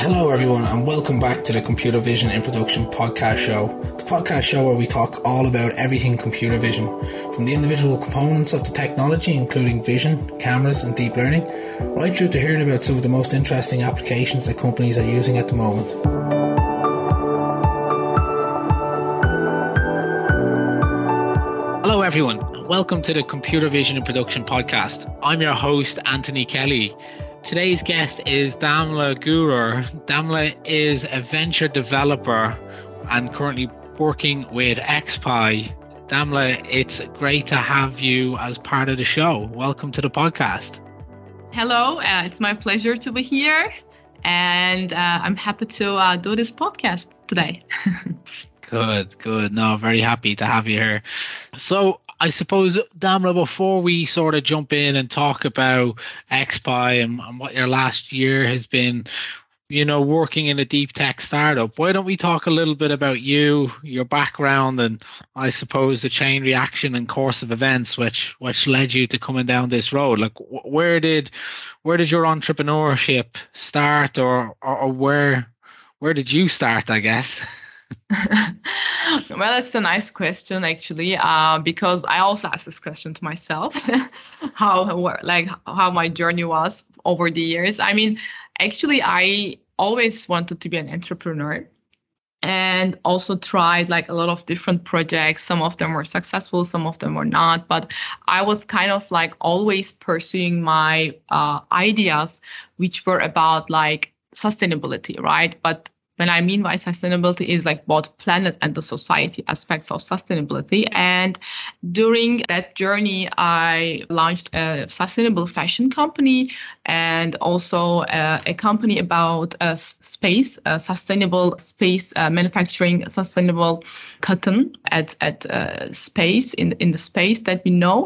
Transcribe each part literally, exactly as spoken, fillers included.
Hello everyone and welcome back to the Computer Vision in Production podcast show. The podcast show where we talk all about everything computer vision, from the individual components of the technology including vision, cameras and deep learning, right through to hearing about some of the most interesting applications that companies are using at the moment. Hello everyone and welcome to the Computer Vision in Production podcast. I'm your host Anthony Kelly. Today's guest is Damla Gurur. Damla is a venture developer and currently working with XPi. Damla, it's great to have you as part of the show. Welcome to the podcast. Hello, uh, it's my pleasure to be here, and uh, I'm happy to uh, do this podcast today. Good, good. No, very happy to have you here. So I suppose, Damla, before we sort of jump in and talk about XPi and, and what your last year has been, you know, working in a deep tech startup, why don't we talk a little bit about you, your background, and I suppose the chain reaction and course of events which which led you to coming down this road? Like, where did where did your entrepreneurship start, or or, or where where did you start, I guess? Well, that's a nice question, actually, uh, because I also asked this question to myself, how like how my journey was over the years. I mean, actually, I always wanted to be an entrepreneur and also tried like a lot of different projects. Some of them were successful, some of them were not. But I was kind of like always pursuing my uh, ideas, which were about like sustainability, right? But when I mean by sustainability is like both planet and the society aspects of sustainability. And during that journey, I launched a sustainable fashion company and also uh, a company about uh, space, uh, sustainable space uh, manufacturing, sustainable cotton at at uh, space in in the space that we know.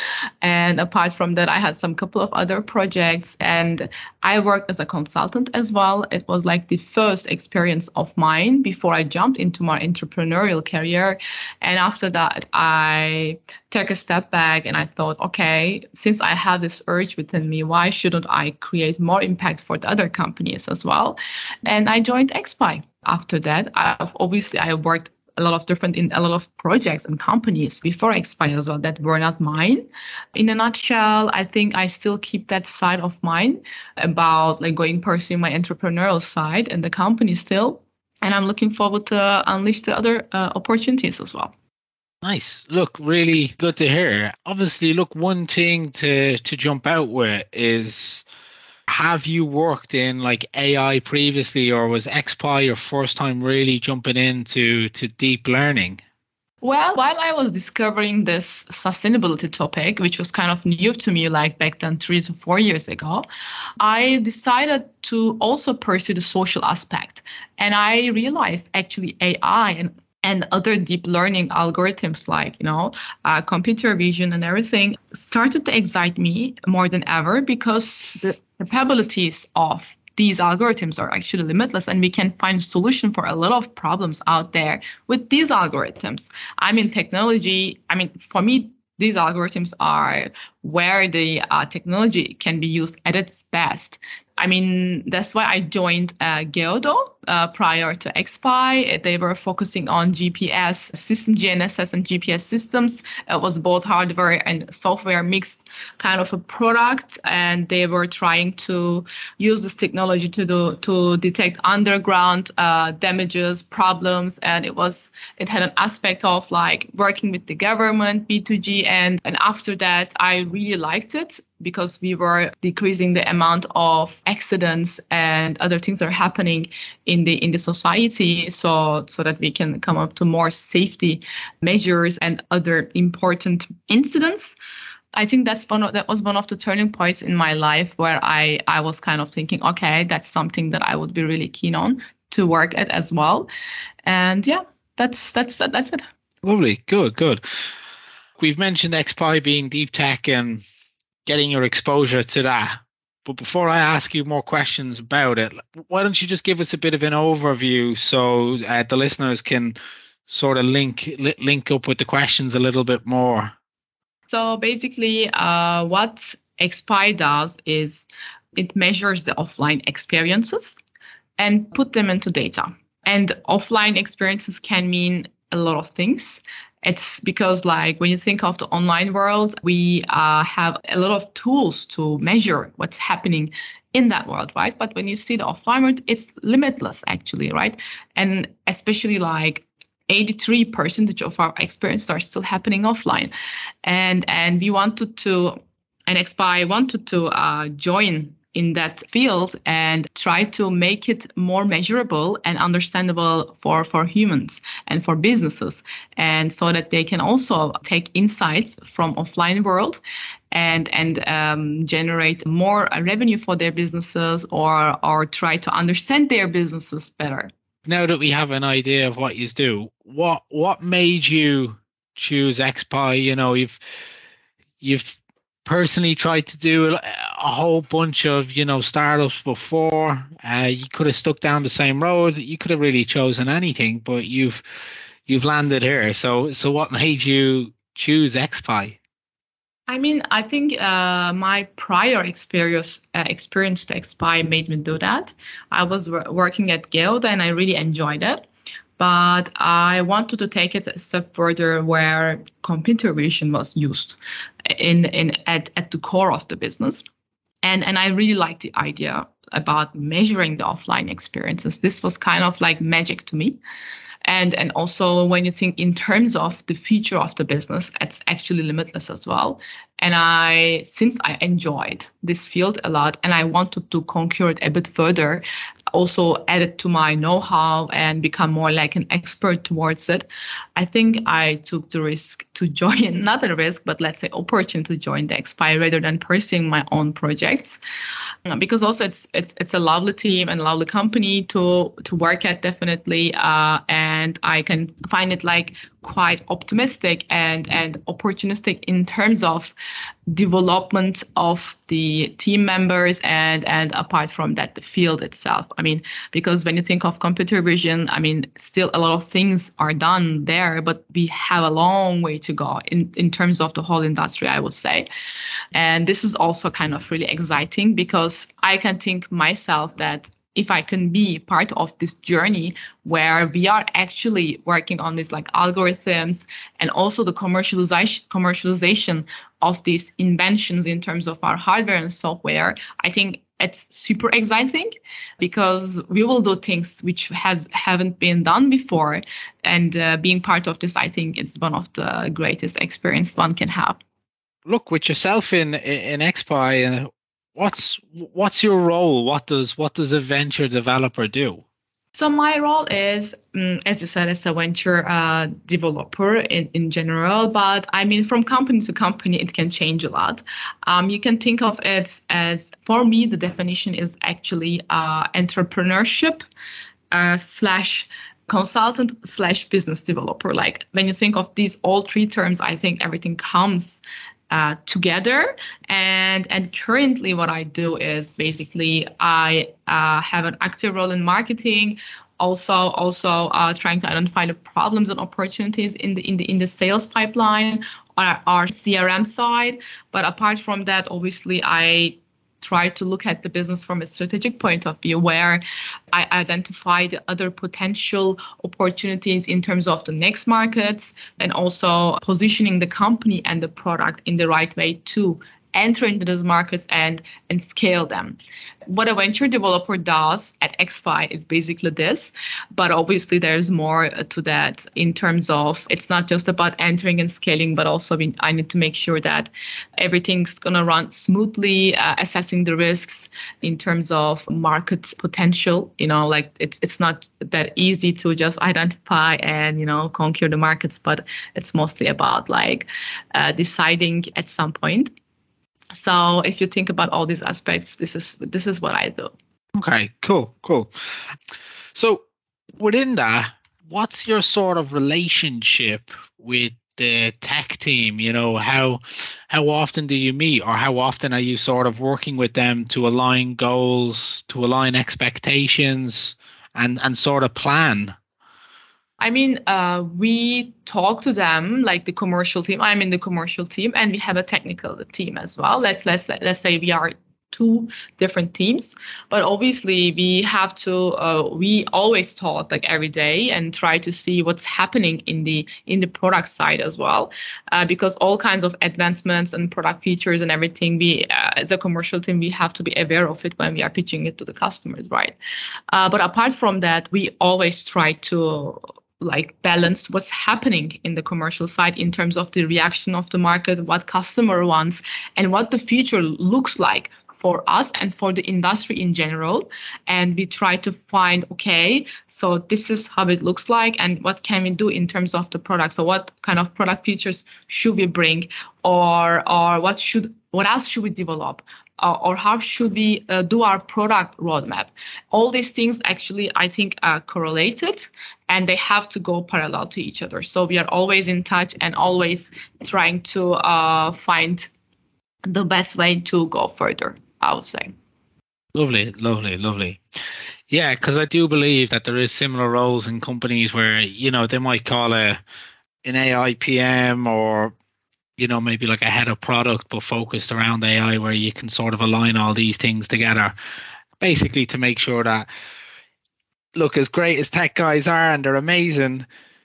And apart from that, I had some couple of other projects, and I worked as a consultant as well. It was like the first experience of mine before I jumped into my entrepreneurial career. And after that, I took a step back and I thought, okay, since I have this urge within me, why shouldn't I create more impact for the other companies as well? And I joined XPi. After that, I've, obviously, I worked a lot of different in a lot of projects and companies before XPi as well that were not mine. In a nutshell, I think I still keep that side of mine about like going pursuing my entrepreneurial side and the company still. And I'm looking forward to unleash the other uh, opportunities as well. Nice. Look, really good to hear. Obviously, look, one thing to to jump out with is, have you worked in like A I previously, or was XPi your first time really jumping into to deep learning? Well, while I was discovering this sustainability topic, which was kind of new to me, like back then, three to four years ago, I decided to also pursue the social aspect. And I realized actually A I and and other deep learning algorithms like, you know, uh, computer vision and everything started to excite me more than ever, because the capabilities of these algorithms are actually limitless, and we can find solution for a lot of problems out there with these algorithms. I mean, technology, I mean, for me, these algorithms are where the uh, technology can be used at its best. I mean, that's why I joined uh, Geodo uh, prior to XPi. They were focusing on G P S system, G N S S and G P S systems. It was both hardware and software mixed kind of a product. And they were trying to use this technology to do, to detect underground uh, damages, problems. And it was, it had an aspect of like working with the government, B two G. And, and after that, I really liked it, because we were decreasing the amount of accidents and other things that are happening in the in the society, so so that we can come up to more safety measures and other important incidents. I think that's one of, that was one of the turning points in my life where I, I was kind of thinking, okay, that's something that I would be really keen on to work at as well. And yeah, that's that's that's it. Lovely, good, good. We've mentioned XPi being deep tech and getting your exposure to that. But before I ask you more questions about it, why don't you just give us a bit of an overview so uh, the listeners can sort of link link up with the questions a little bit more? So basically, uh, what XPi does is it measures the offline experiences and put them into data. And offline experiences can mean a lot of things. It's because, like, when you think of the online world, we uh, have a lot of tools to measure what's happening in that world, right? But when you see the offline world, it's limitless, actually, right? And especially like eighty-three percent of our experiences are still happening offline. And and we wanted to, and X P I wanted to uh, join in that field and try to make it more measurable and understandable for, for humans and for businesses, and so that they can also take insights from offline world and and um, generate more revenue for their businesses, or or try to understand their businesses better. Now that we have an idea of what you do, what what made you choose X P I? You know, you've you've personally tried to do a, a whole bunch of, you know, startups before. Uh, you could have stuck down the same road. You could have really chosen anything, but you've you've landed here. So so what made you choose X P I? I mean, I think uh, my prior experience uh, experience to X P I made me do that. I was w- working at Geoda and I really enjoyed it. But I wanted to take it a step further, where computer vision was used in, in at, at the core of the business. And, and I really liked the idea about measuring the offline experiences. This was kind of like magic to me. And, and also, when you think in terms of the future of the business, it's actually limitless as well. And I, since I enjoyed this field a lot and I wanted to conquer it a bit further, also add it to my know-how and become more like an expert towards it, I think I took the risk to join, not a risk, but let's say opportunity to join the X P I rather than pursuing my own projects. Because also it's it's it's a lovely team and a lovely company to to work at, definitely, uh, and I can find it like quite optimistic and and opportunistic in terms of development of the team members, and and apart from that, the field itself. I mean, because when you think of computer vision, I mean, still a lot of things are done there, but we have a long way to go in in terms of the whole industry, I would say. And this is also kind of really exciting, because I can think myself that if I can be part of this journey where we are actually working on these like algorithms and also the commercialization commercialization of these inventions in terms of our hardware and software, I think it's super exciting, because we will do things which has haven't been done before. And uh, being part of this, I think it's one of the greatest experience one can have. Look, with yourself in in X P I, uh, what's what's your role? What does what does a venture developer do? So my role is, um, as you said, as a venture uh, developer in, in general. But I mean, from company to company, it can change a lot. Um, you can think of it as, for me, the definition is actually uh, entrepreneurship uh, slash consultant slash business developer. Like, when you think of these all three terms, I think everything comes Uh, together. And and currently what I do is basically I uh, have an active role in marketing, also also uh, trying to identify the problems and opportunities in the in the in the sales pipeline, or our C R M side. But apart from that, obviously I try to look at the business from a strategic point of view, where I identify the other potential opportunities in terms of the next markets, and also positioning the company and the product in the right way to enter into those markets and, and scale them. What a venture developer does at X P I is basically this, but obviously there's more to that in terms of, it's not just about entering and scaling, but also we, I need to make sure that everything's going to run smoothly, uh, assessing the risks in terms of market potential. You know, like it's it's not that easy to just identify and, you know, conquer the markets, but it's mostly about like uh, deciding at some point. So if you think about all these aspects, this is this is what I do. Okay, cool, cool. So within that, what's your sort of relationship with the tech team? You know, how how often do you meet, or how often are you sort of working with them to align goals, to align expectations, and and sort of plan? I mean, uh, we talk to them, like the commercial team. I'm in the commercial team, and we have a technical team as well. Let's let's let's say we are two different teams. But obviously we have to uh, we always talk like every day and try to see what's happening in the in the product side as well, uh, because all kinds of advancements and product features and everything, we uh, as a commercial team, we have to be aware of it when we are pitching it to the customers, right? Uh, but apart from that, we always try to like balance what's happening in the commercial side in terms of the reaction of the market, what customer wants, and what the future looks like for us and for the industry in general. And we try to find, okay, so this is how it looks like, and what can we do in terms of the product? So what kind of product features should we bring, or or what should what else should we develop? Uh, or how should we uh, do our product roadmap? All these things actually, I think, are correlated, and they have to go parallel to each other. So we are always in touch and always trying to uh, find the best way to go further, I would say. Lovely, lovely, lovely. Yeah, because I do believe that there is similar roles in companies where, you know, they might call a an A I P M, or you know, maybe like a head of product, but focused around A I, where you can sort of align all these things together, basically to make sure that, look, as great as tech guys are, and they're amazing,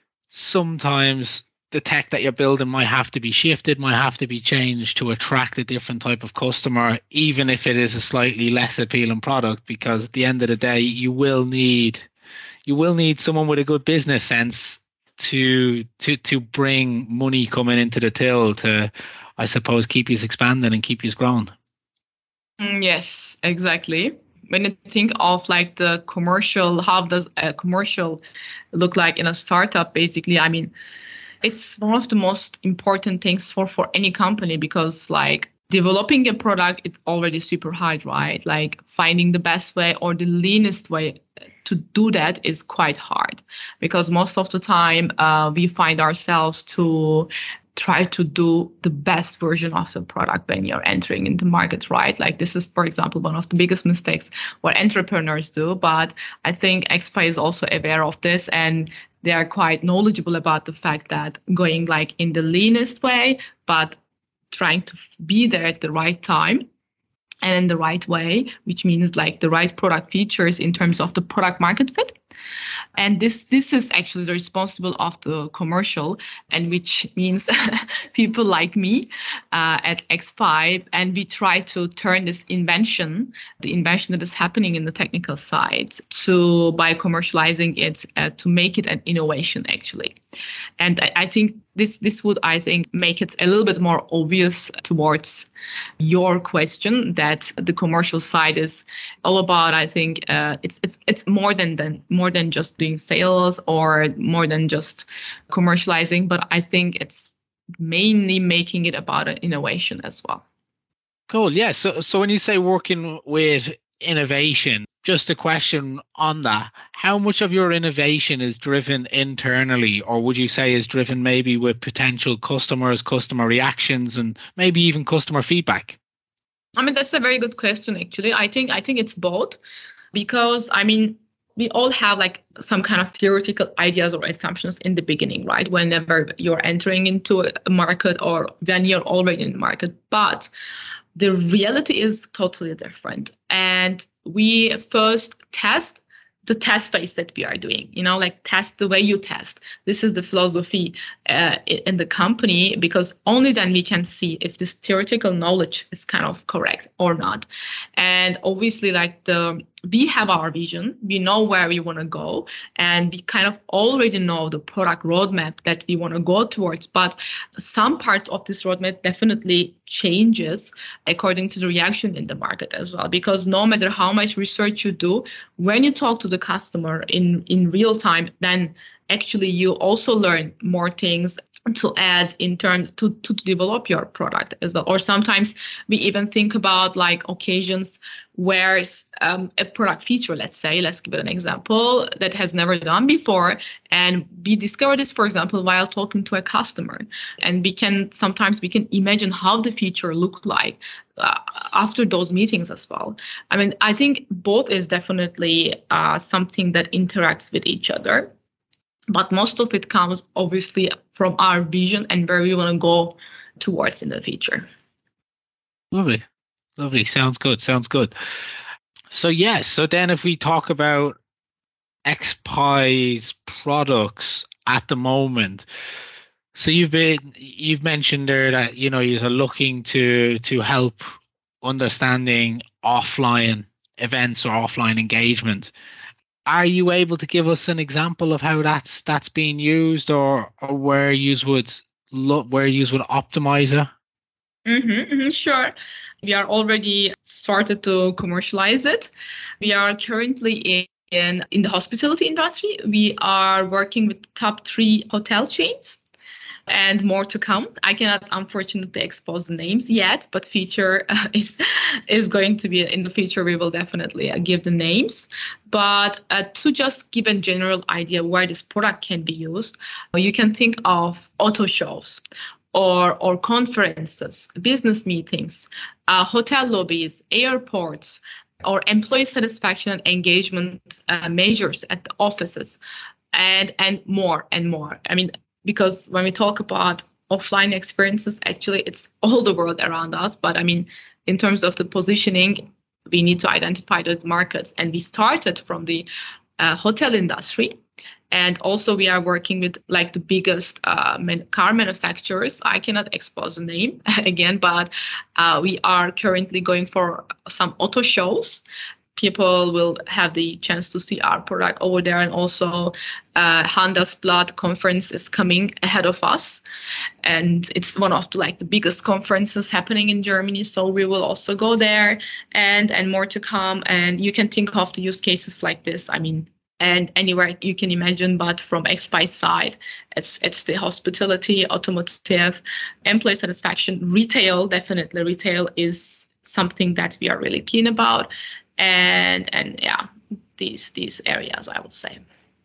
sometimes the tech that you're building might have to be shifted, might have to be changed to attract a different type of customer, even if it is a slightly less appealing product, because at the end of the day, you will need, you will need someone with a good business sense to to to bring money coming into the till to, I suppose, keep you expanding and keep you growing. Mm, yes, exactly. When you think of like the commercial, how does a commercial look like in a startup? Basically, I mean, it's one of the most important things for for any company, because like developing a product, it's already super hard, right? Like finding the best way or the leanest way to do that is quite hard, because most of the time uh, we find ourselves to try to do the best version of the product when you're entering into market, right? Like this is, for example, one of the biggest mistakes what entrepreneurs do. But I think X P I is also aware of this, and they are quite knowledgeable about the fact that going like in the leanest way, but trying to be there at the right time and in the right way, which means like the right product features in terms of the product market fit. And this this is actually the responsible of the commercial, and which means people like me uh, at X P I, and we try to turn this invention, the invention that is happening in the technical side, to by commercializing it uh, to make it an innovation actually. And I, I think this this would, I think, make it a little bit more obvious towards your question that the commercial side is all about. I think uh, it's it's it's more than than more than just doing sales or more than just commercializing, but I think it's mainly making it about an innovation as well. Cool. Yeah. So so when you say working with innovation, just a question on that. How much of your innovation is driven internally, or would you say is driven maybe with potential customers, customer reactions, and maybe even customer feedback? I mean, that's a very good question, actually. I think I think it's both, because I mean, we all have like some kind of theoretical ideas or assumptions in the beginning, right? Whenever you're entering into a market or when you're already in the market. But the reality is totally different. And we first test the test phase that we are doing, you know, like test the way you test. This is the philosophy uh, in the company, because only then we can see if this theoretical knowledge is kind of correct or not. And obviously, like the we have our vision, we know where we want to go, and we kind of already know the product roadmap that we want to go towards. But some part of this roadmap definitely changes according to the reaction in the market as well, because no matter how much research you do, when you talk to the customer in, in real time, then actually you also learn more things to add in terms to, to develop your product as well. Or sometimes we even think about like occasions where um, a product feature, let's say, let's give it an example, that has never done before. And we discover this, for example, while talking to a customer. And we can sometimes we can imagine how the feature looked like uh, after those meetings as well. I mean, I think both is definitely uh, something that interacts with each other. But most of it comes obviously from our vision and where we want to go towards in the future. Lovely. Lovely. Sounds good. Sounds good. So yes. So then, if we talk about XPI's products at the moment, so you've been you've mentioned there that you know you're looking to to help understanding offline events or offline engagement. Are you able to give us an example of how that's that's being used, or or where you would look where you would optimize it? Mm-hmm, mm-hmm, sure. We are already started to commercialize it. We are currently in, in in the hospitality industry. We are working with top three hotel chains, and more to come. I cannot unfortunately expose the names yet, but future uh, is is going to be in the future. We will definitely uh, give the names. But uh, to just give a general idea where this product can be used, you can think of auto shows, or or conferences, business meetings, uh, hotel lobbies, airports, or employee satisfaction and engagement uh, measures at the offices, and and more and more. I mean, because when we talk about offline experiences, actually it's all the world around us. But I mean, in terms of the positioning, we need to identify those markets. And we started from the uh, hotel industry. And also we are working with like the biggest uh, man- car manufacturers. I cannot expose the name again, but uh, we are currently going for some auto shows. People will have the chance to see our product over there. And also uh, Handelsblatt conference is coming ahead of us. And it's one of the, like the biggest conferences happening in Germany. So we will also go there, and, and more to come. And you can think of the use cases like this. I mean, and anywhere you can imagine, but from XPI's side, it's it's the hospitality, automotive, employee satisfaction, retail. Definitely, retail is something that we are really keen about, and and yeah, these these areas I would say.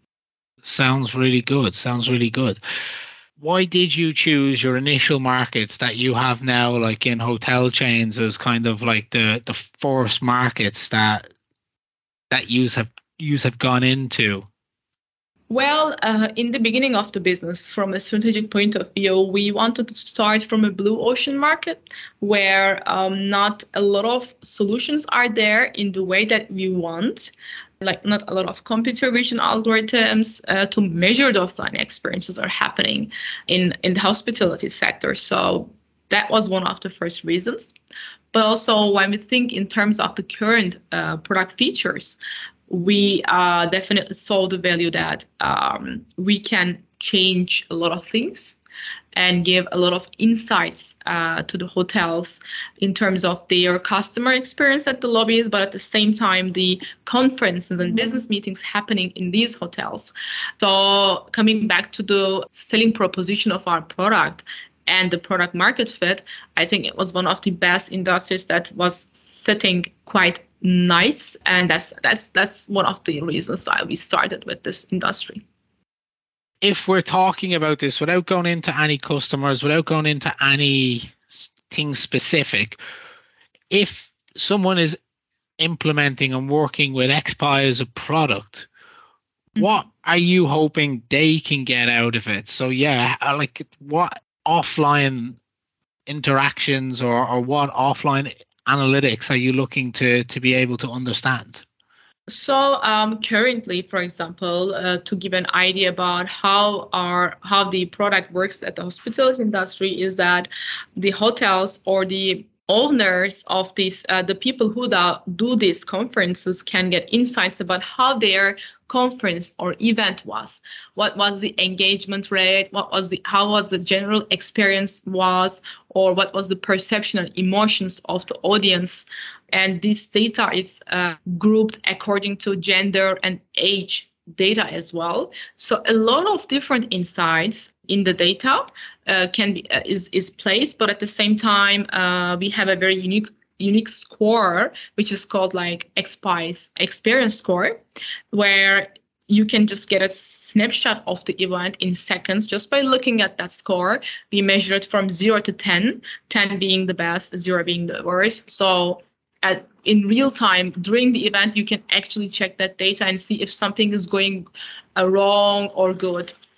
Sounds really good. Sounds really good. Why did you choose your initial markets that you have now, like in hotel chains, as kind of like the the first markets that that you have you have gone into? Well, uh, in the beginning of the business, from a strategic point of view, we wanted to start from a blue ocean market where um, not a lot of solutions are there in the way that we want, like not a lot of computer vision algorithms uh, to measure the offline experiences are happening in, in the hospitality sector. So that was one of the first reasons. But also when we think in terms of the current uh, product features, we uh, definitely saw the value that um, we can change a lot of things and give a lot of insights uh, to the hotels in terms of their customer experience at the lobbies, but at the same time, the conferences and business meetings happening in these hotels. So coming back to the selling proposition of our product and the product market fit, I think it was one of the best industries that was fitting quite nice, and that's that's that's one of the reasons why we started with this industry. If we're talking about this without going into any customers, without going into anything specific, if someone is implementing and working with XPI as a product, mm-hmm. what are you hoping they can get out of it? So yeah, like what offline interactions or, or what offline analytics are you looking to to be able to understand? So um, currently, for example, uh, to give an idea about how our how the product works at the hospitality industry is that the hotels or the owners of these, uh, the people who da, do these conferences can get insights about how their conference or event was, what was the engagement rate, what was the how was the general experience was, or what was the perception and emotions of the audience. And this data is uh, grouped according to gender and age data as well. So a lot of different insights in the data uh, can be uh, is is placed, but at the same time uh, we have a very unique unique score which is called like XPI's experience score, where you can just get a snapshot of the event in seconds just by looking at that score. We measure it from zero to ten, ten being the best, zero being the worst. So at in real time during the event, you can actually check that data and see if something is going uh, wrong or good.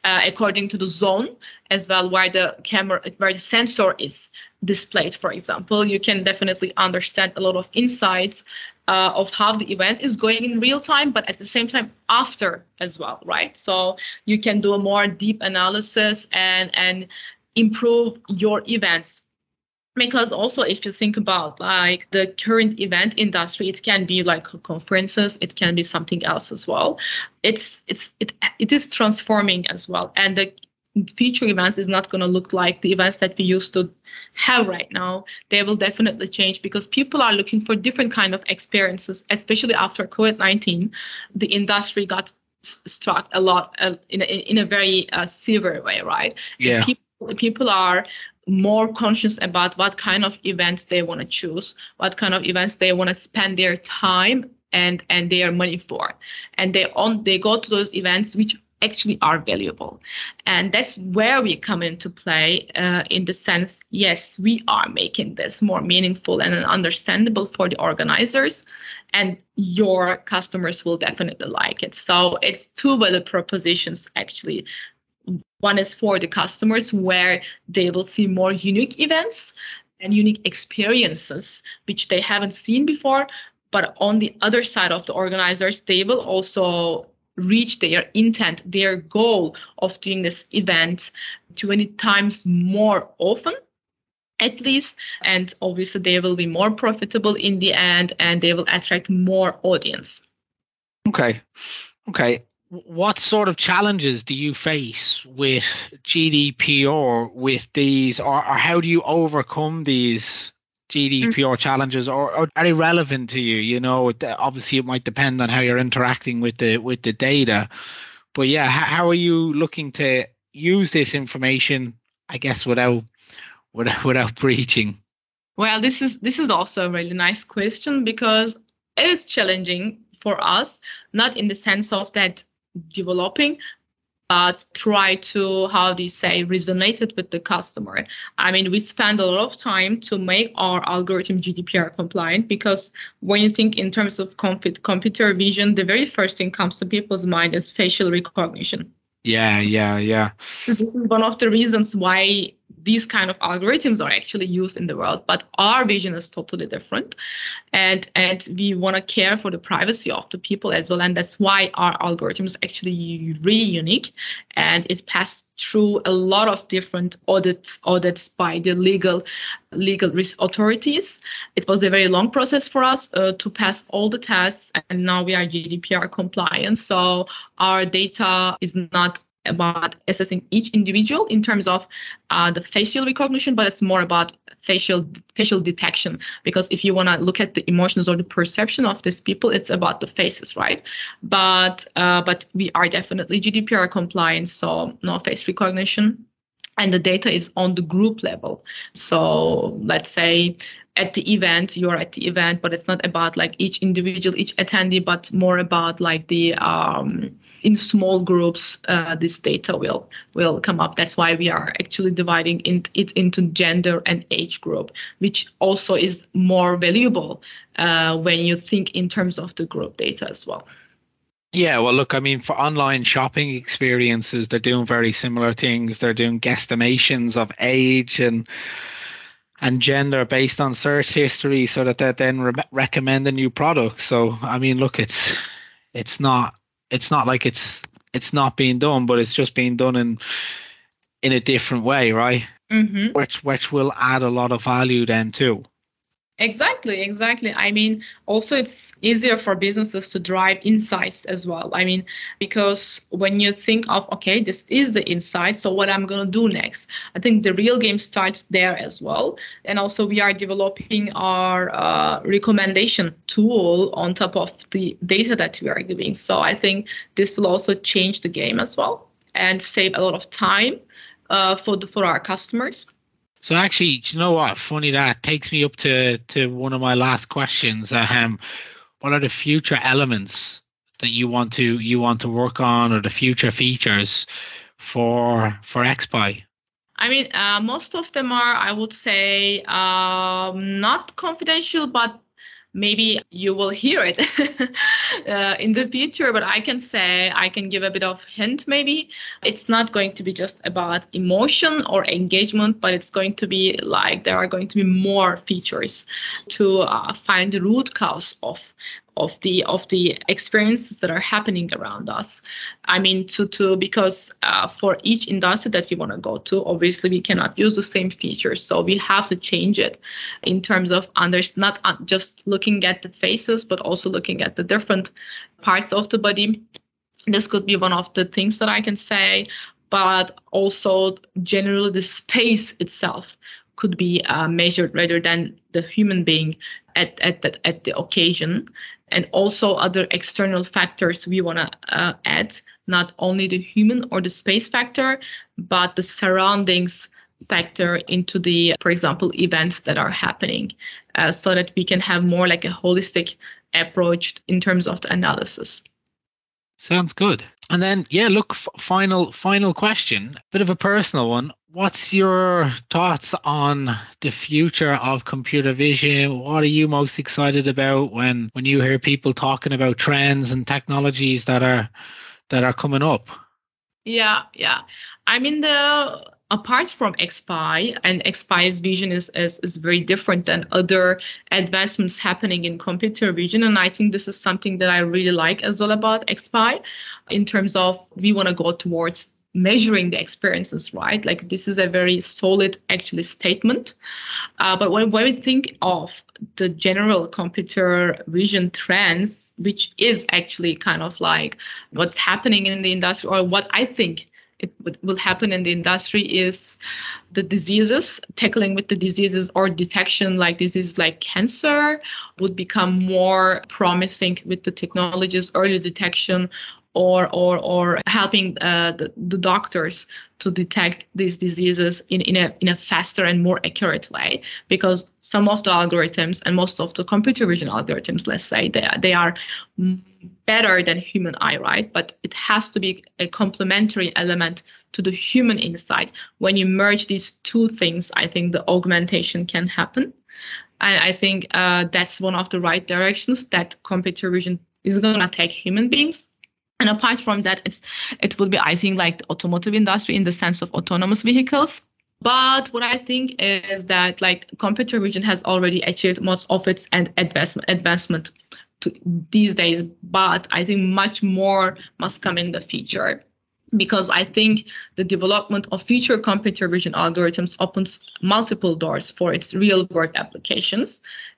uh, according to the zone as well, where the camera, where the sensor is displayed, for example. You can definitely understand a lot of insights uh, of how the event is going in real time, but at the same time after as well, right? So you can do a more deep analysis and and improve your events. Because also, if you think about like the current event industry, it can be like conferences, it can be something else as well. It's it's it it is transforming as well, and the future events is not going to look like the events that we used to have right now. They will definitely change because people are looking for different kind of experiences, especially after COVID nineteen. The industry got struck a lot uh, in a, in a very uh, severe way, right? Yeah. People people are more conscious about what kind of events they want to choose, what kind of events they want to spend their time and and their money for, and they on they go to those events which actually are valuable. And that's where we come into play uh, in the sense, yes, we are making this more meaningful and understandable for the organizers, and your customers will definitely like it. So it's two value propositions actually. One is for the customers, where they will see more unique events and unique experiences, which they haven't seen before. But on the other side of the organizers, they will also reach their intent, their goal of doing this event twenty times more often, at least. And obviously, they will be more profitable in the end, and they will attract more audience. Okay. Okay. What sort of challenges do you face with G D P R with these, or, or how do you overcome these G D P R mm. challenges, or, or are they relevant to you? You know, obviously it might depend on how you're interacting with the with the data, but yeah, how, how are you looking to use this information, I guess, without without without breaching? Well, this is this is also a really nice question, because it is challenging for us, not in the sense of that developing, but try to, how do you say, resonate it with the customer. I mean, we spend a lot of time to make our algorithm G D P R compliant, because when you think in terms of computer vision, the very first thing comes to people's mind is facial recognition. Yeah, yeah, yeah. This is one of the reasons why these kind of algorithms are actually used in the world, but our vision is totally different, and and we want to care for the privacy of the people as well, and that's why our algorithm is actually really unique, and it passed through a lot of different audits audits by the legal legal risk authorities. It was a very long process for us uh, to pass all the tests, and now we are G D P R compliant. So our data is not about assessing each individual in terms of uh, the facial recognition, but it's more about facial facial detection. Because if you want to look at the emotions or the perception of these people, it's about the faces, right? But uh, but we are definitely G D P R compliant, so no face recognition, and the data is on the group level. So let's say at the event, you're at the event, but it's not about like each individual, each attendee, but more about like the um, in small groups, uh, this data will will come up. That's why we are actually dividing in, it into gender and age group, which also is more valuable uh, when you think in terms of the group data as well. Yeah, well, look, I mean, for online shopping experiences, they're doing very similar things. They're doing guesstimations of age and and gender based on search history, so that they then re- recommend a new product. So, I mean, look, it's it's not it's not like it's it's not being done, but it's just being done in in a different way, right? Mm-hmm. Which which will add a lot of value then too. Exactly, exactly. I mean, also it's easier for businesses to drive insights as well. I mean, because when you think of, okay, this is the insight, so what I'm going to do next? I think the real game starts there as well. And also we are developing our uh, recommendation tool on top of the data that we are giving. So I think this will also change the game as well and save a lot of time uh, for the, for our customers. So actually, do you know what? Funny, that takes me up to, to one of my last questions. Um, what are the future elements that you want to you want to work on, or the future features for for X P I? I mean, uh, most of them are, I would say, um, not confidential, but maybe you will hear it uh, in the future, but I can say, I can give a bit of hint maybe. It's not going to be just about emotion or engagement, but it's going to be like there are going to be more features to uh, find the root cause of of the of the experiences that are happening around us. I mean, to to because uh, for each industry that we want to go to, obviously we cannot use the same features, so we have to change it in terms of under not just looking at the faces, but also looking at the different parts of the body. This could be one of the things that I can say, but also generally the space itself could be uh, measured rather than the human being at at the, at the occasion. And also other external factors we want to uh, add, not only the human or the space factor, but the surroundings factor into the, for example, events that are happening, uh, so that we can have more like a holistic approach in terms of the analysis. Sounds good. And then, yeah, look, f- final final question, bit of a personal one. What's your thoughts on the future of computer vision? What are you most excited about when, when you hear people talking about trends and technologies that are that are coming up? Yeah, yeah. I mean, the apart from X P I, and X P I's vision is, is is very different than other advancements happening in computer vision, and I think this is something that I really like as well about X P I, in terms of we want to go towards measuring the experiences, right? Like this is a very solid actually statement. Uh, but when, when we think of the general computer vision trends, which is actually kind of like what's happening in the industry, or what I think it would, will happen in the industry, is the diseases, tackling with the diseases or detection like diseases like cancer would become more promising with the technologies, early detection, or or or helping uh, the, the doctors to detect these diseases in, in a in a faster and more accurate way, because some of the algorithms and most of the computer vision algorithms, let's say, they are, they are better than human eye, right? But it has to be a complementary element to the human insight. When you merge these two things, I think the augmentation can happen. And I think uh, that's one of the right directions that computer vision is going to take human beings. And apart from that, it's it will be, I think, like the automotive industry in the sense of autonomous vehicles. But what I think is that like computer vision has already achieved most of its advancement advancement to these days. But I think much more must come in the future, because I think the development of future computer vision algorithms opens multiple doors for its real world applications.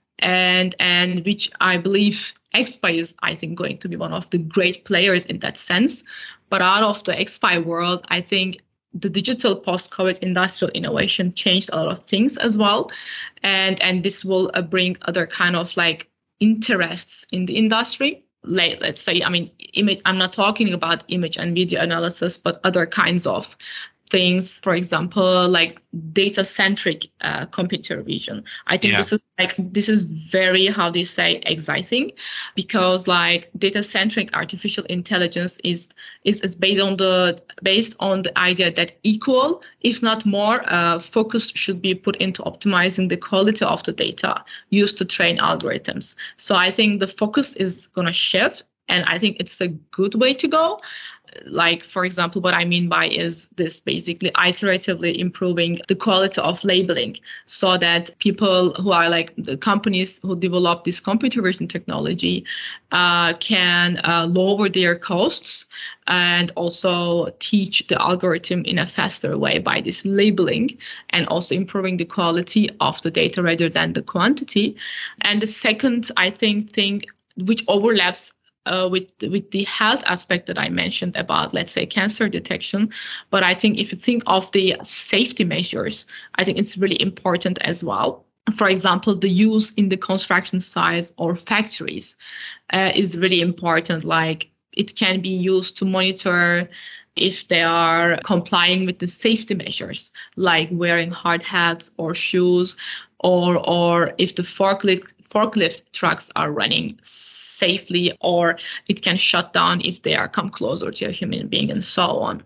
And and which I believe X P I is, I think, going to be one of the great players in that sense. But out of the X P I world, I think the digital post-COVID industrial innovation changed a lot of things as well. And, and this will uh, bring other kind of like interests in the industry. Like, let's say, I mean, image, I'm not talking about image and video analysis, but other kinds of things, for example, like data-centric uh, computer vision. I think yeah. this is like this is very, how do you say, exciting, because like data-centric artificial intelligence is is, is based on the based on the idea that equal, if not more, uh, focus should be put into optimizing the quality of the data used to train algorithms. So I think the focus is going to shift, and I think it's a good way to go. Like, for example, what I mean by is this basically iteratively improving the quality of labeling, so that people who are like the companies who develop this computer vision technology uh, can uh, lower their costs and also teach the algorithm in a faster way by this labeling, and also improving the quality of the data rather than the quantity. And the second, I think, thing which overlaps Uh, with with the health aspect that I mentioned about, let's say, cancer detection. But I think if you think of the safety measures, I think it's really important as well. For example, the use in the construction sites or factories uh, is really important. Like, it can be used to monitor if they are complying with the safety measures, like wearing hard hats or shoes, or or if the forklift forklift trucks are running safely, or it can shut down if they are come closer to a human being, and so on.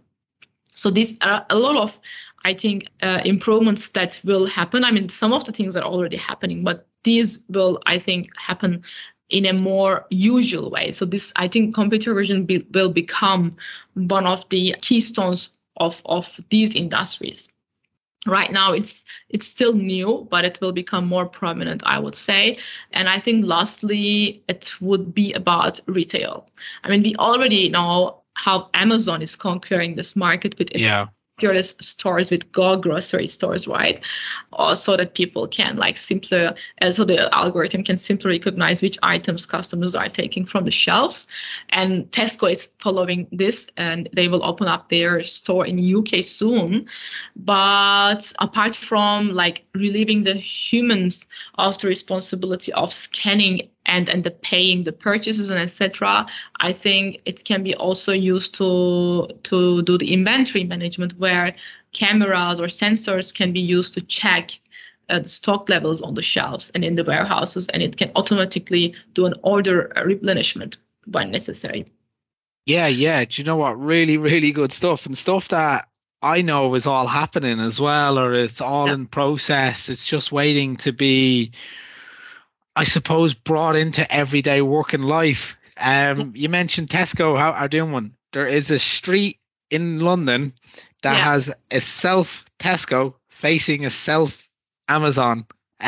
So these are a lot of, I think, uh, improvements that will happen. I mean, some of the things are already happening, but these will, I think, happen in a more usual way. So this, I think, computer vision be, will become one of the keystones of, of these industries. Right now, it's it's still new, but it will become more prominent, I would say. And I think lastly, it would be about retail. I mean, we already know how Amazon is conquering this market with its yeah. various stores, with Go grocery stores, right? Uh, so that people can like simply, uh, so the algorithm can simply recognize which items customers are taking from the shelves. And Tesco is following this, and they will open up their store in U K soon. But apart from like relieving the humans of the responsibility of scanning and and the paying the purchases and et cetera, I think it can be also used to to do the inventory management, where cameras or sensors can be used to check uh, the stock levels on the shelves and in the warehouses, and it can automatically do an order replenishment when necessary. Yeah, yeah. Do you know what? Really, really good stuff, and stuff that I know is all happening as well, or it's all yeah. in process. It's just waiting to be, I suppose, brought into everyday working life. Um, you mentioned Tesco. How are doing one? There is a street in London that yeah. has a self Tesco facing a self Amazon.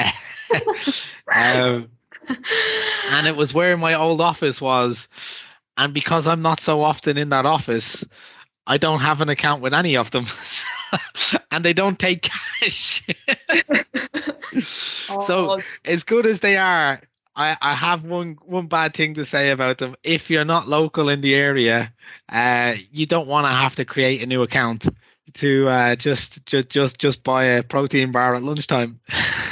um, and it was where my old office was. And because I'm not so often in that office, I don't have an account with any of them. And they don't take cash. oh. So as good as they are, I, I have one one bad thing to say about them. If you're not local in the area, uh, you don't want to have to create a new account to uh, just just just just buy a protein bar at lunchtime.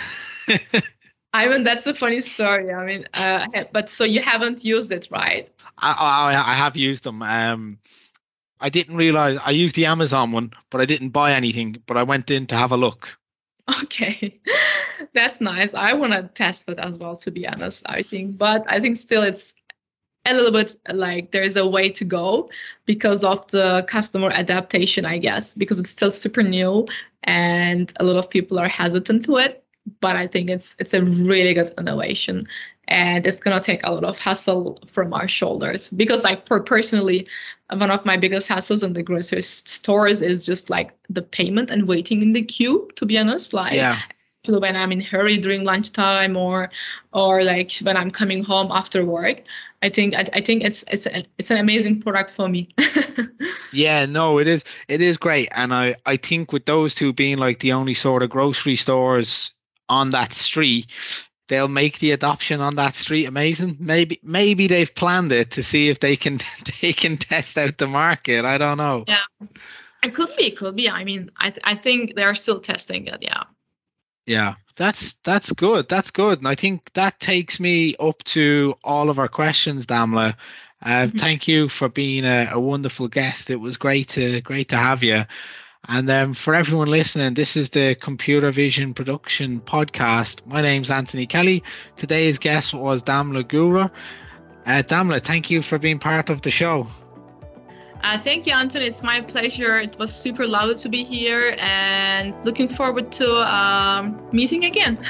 I mean, that's a funny story. I mean, uh, but so you haven't used it, right? I I, I have used them. Um, I didn't realize I used the Amazon one, but I didn't buy anything. But I went in to have a look. Okay, that's nice. I want to test it as well, to be honest, I think. But I think still it's a little bit like there's a way to go because of the customer adaptation, I guess, because it's still super new and a lot of people are hesitant to it. But I think it's it's a really good innovation, and it's going to take a lot of hassle from our shoulders. Because like for personally, one of my biggest hassles in the grocery stores is just like the payment and waiting in the queue, to be honest. Like yeah. when I'm in a hurry during lunchtime or or like when I'm coming home after work. I think I, I think it's it's a, it's an amazing product for me. Yeah, no, it is it is great. And I, I think with those two being like the only sort of grocery stores on that street, they'll make the adoption on that street amazing. Maybe maybe they've planned it to see if they can they can test out the market. I don't know. Yeah, it could be. It could be. I mean, I th- I think they're still testing it. Yeah. Yeah, that's that's good. That's good. And I think that takes me up to all of our questions, Damla. Uh, mm-hmm. Thank you for being a, a wonderful guest. It was great to great to have you. And um, for everyone listening, this is the Computer Vision Production Podcast. My name's Anthony Kelly. Today's guest was Damla Gura. Uh, Damla, thank you for being part of the show. Uh, thank you, Anthony. It's my pleasure. It was super lovely to be here and looking forward to um, meeting again.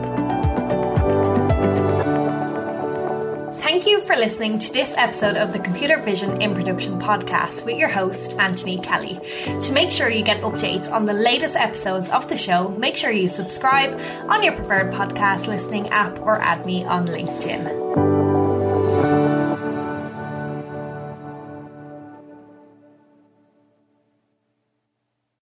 Thank you for listening to this episode of the Computer Vision in Production podcast with your host, Anthony Kelly. To make sure you get updates on the latest episodes of the show, make sure you subscribe on your preferred podcast listening app or add me on LinkedIn.